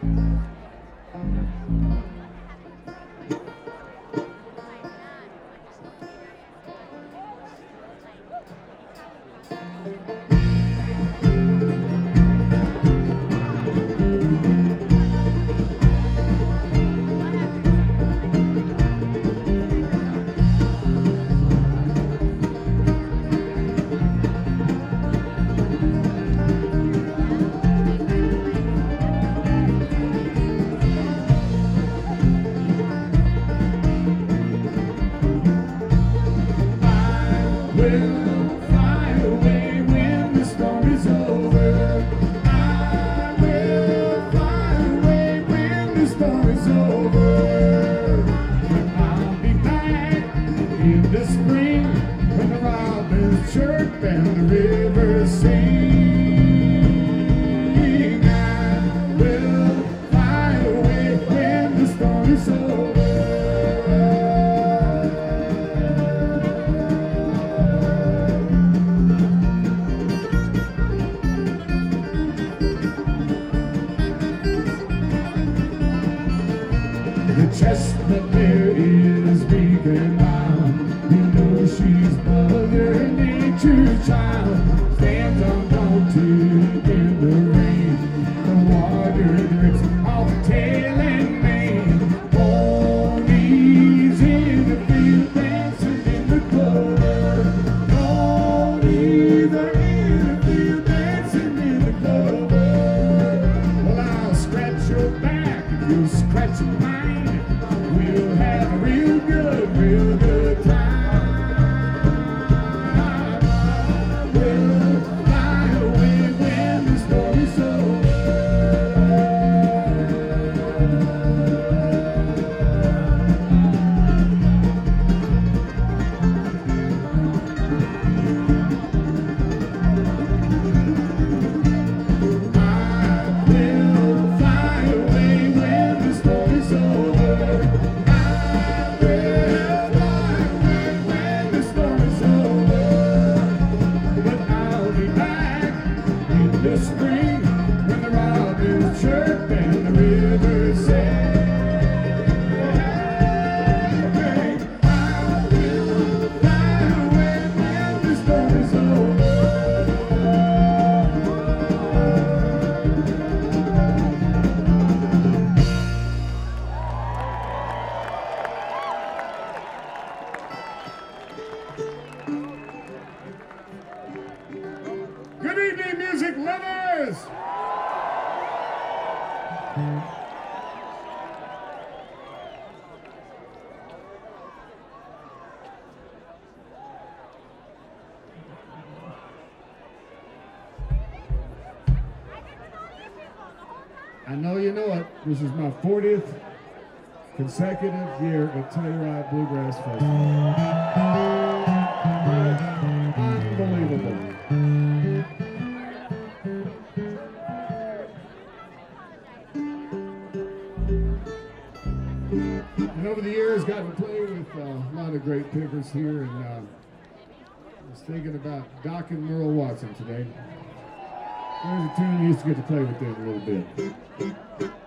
I know you know it. This is my 40th consecutive year at Telluride Bluegrass Festival. Unbelievable. And over the years, got to play with a lot of great pickers here, and I was thinking about Doc and Merle Watson today. There's a tune you used to get to play with them a little bit.